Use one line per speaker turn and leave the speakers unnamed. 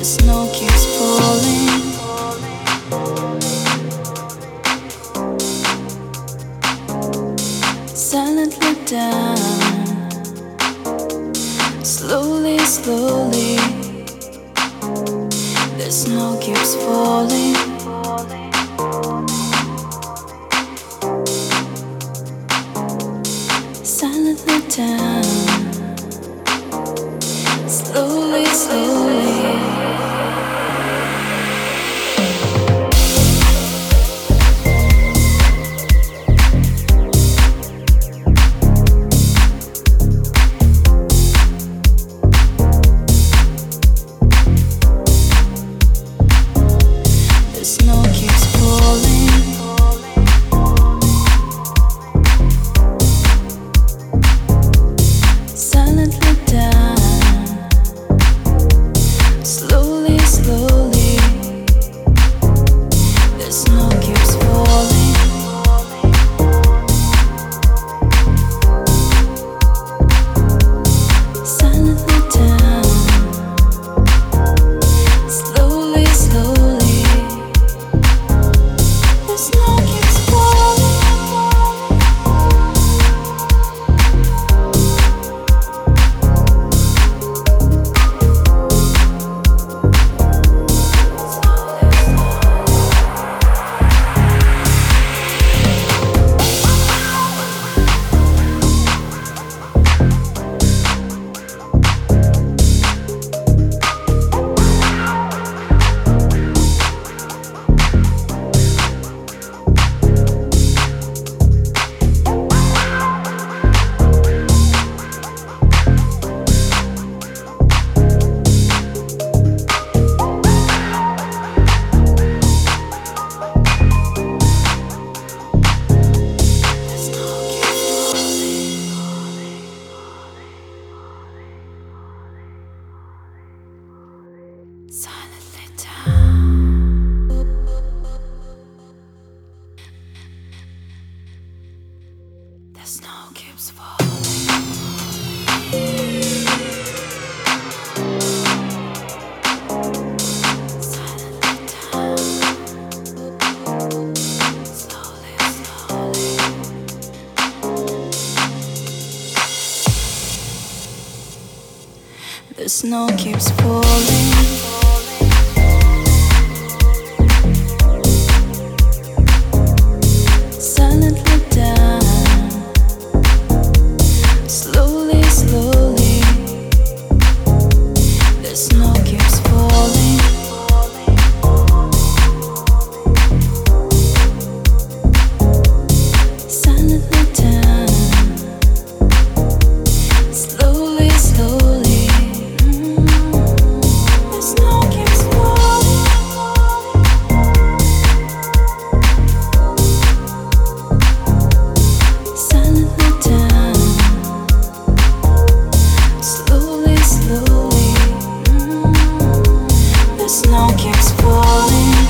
snow keeps falling. Silently down. Slowly, slowly. The snow keeps falling. Silently down. Slowly, slowly. The snow keeps falling. Silently down. Slowly, slowly. The snow keeps falling. Silently down. Slowly, slowly. The snow keeps falling. Silently down. The snow keeps falling. Silently down. Slowly, slowly. The snow keeps falling. Silently down. Slowly, slowly. The snow keeps falling. Silently down. Slowly, slowly. The snow keeps falling. Silently down. Slowly, slowly. The snow keeps falling.